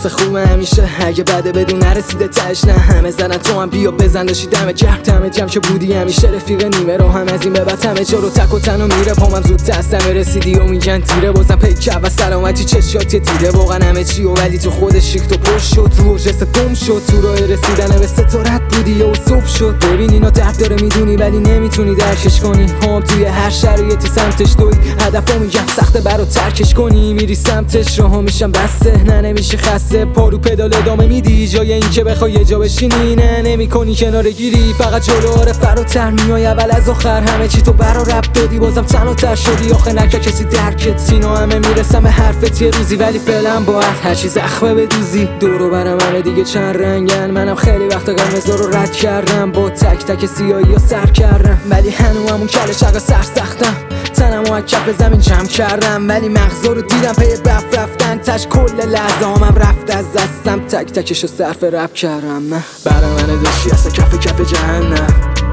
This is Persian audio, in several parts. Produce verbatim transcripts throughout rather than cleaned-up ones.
حس خوبه همیشه، اگه بده بدون نرسیده تش نه. همه زدن تو هم بیا بزن داشتی دم گرم دم جمع که بودی همیشه رفیق نیمه رو هم از این به بعد همه جا رو تک و تنها میره پامم زود دستم رسیدی و میگن تیره بازم پیکر و سلامتی چشات دیده واقعا همه چی و ولی تو خودش ریخت و پشت شد رو جست گم شد تو راه رسیدن به ستارت بودی و صبح شد. ببین اینا درد داره میدونی ولی نمیتونی درکش کنی، هم توی هر شرایطی سمتش دوی هدفو میگم سخته برا ترکش کنی، میری سمتش راهو میشم بسته نه نمیشه خسته پارو پدال ادامه میدی جای این که بخوای یه جا بشینی نه نمیکنی کناره گیری فقط جلو آره فراتر میای اول از آخر همه چی تو برا رب دادی بازم تنها تر شدی آخه نکه کسی درکت سینا همه میرسم به حرفت یه روزی ولی فعلا باید هر چیز زخمه بدوزی دورو برم همه دیگه چند رنگن منم خیلی وقت قرمزا رو رد کردم با تک تک سیاهی و سر کردم ولی هنو همون کل شقا سر سختم تنم و کف زمین جمع کردم ولی مغزا رو دیدم پی بف رفتن تش کل لحظه همم رفت از دستم تک تکشو صرف رپ کردم برای من داشتی اصلا کف کف جهنم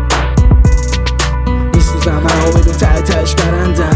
میسوزم همه بدون ته تهش برندم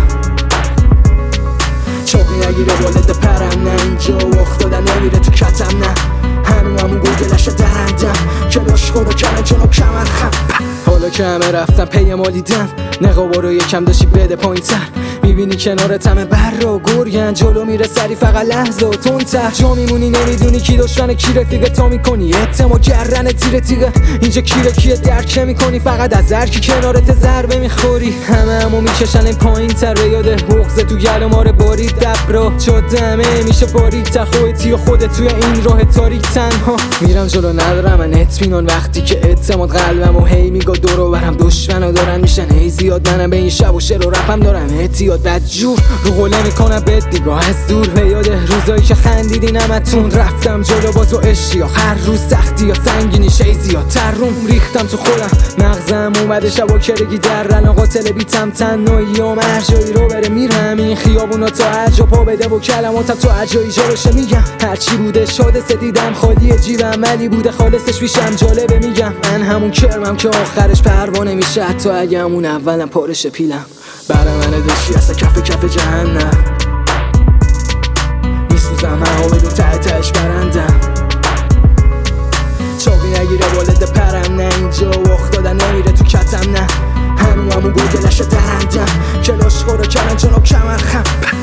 چوقی نگیره والد پرم نه اینجا وقت دادن نمیره تو کتم نه هنو همون گوگلش درندم کلاش خورو کنه جنو کمر خم حالا که همه رفتم پی مالیدن نقابا رو یکم داشتی بده پایین تر میبینی کنارت همه بر و گرگن جلو میره سری فقط لحظه و تندتر جا میمونی نمیدونی کی دشمن کی رفیقه تا میکنی اعتماد گردن تیره تیغه اینجا کیره کیه درک میکنی فقط از هر کی کنارت ضربه میخوری همه همو میکشن این پایین تر به یاده بغض تو گل ماره بارید دبرا جادمه میشه باریک تخویتی و خودت توی این راه تاریک تنها میرم جلو ندارم من اطمینان وقتی که اعتماد قلبم و هی میگه دورو برم دشمنو دارن میشن هی زیاد منم به این شب و شعر و رپم دارم احتیاط بدجور رو قله میکنم بهت دیگاه از دور به یاد روزایی که خندیدی نمتون رفتم جلو با تو اشیا هر روز سختی یا سنگینی شی زیادتر روم ریختم تو خودم مغزم اومده شبا کرگی در رن قاتل بیتم تنهایی و هر جایی رو بره میرم این خیابونا تا عجا پا بده و کلماتم تو عجایی جا بشه میگم هرچی بوده شاده دیدم خالی جیبم علی بوده خالصش میشم جالبه میگم من همون کرمم که آخرش پروانه میشه حتی اگه همون اولم پارش پیلم برای من داشتی اصلا کف کف جهنم میسوزم همه بدون ته تهش برندم چاقی نگیره والد پرم نه اینجا وقت دادن نمیره تو کتم نه هنو همون گوگلش درندم کلاش خورو کنن جنو کمر خم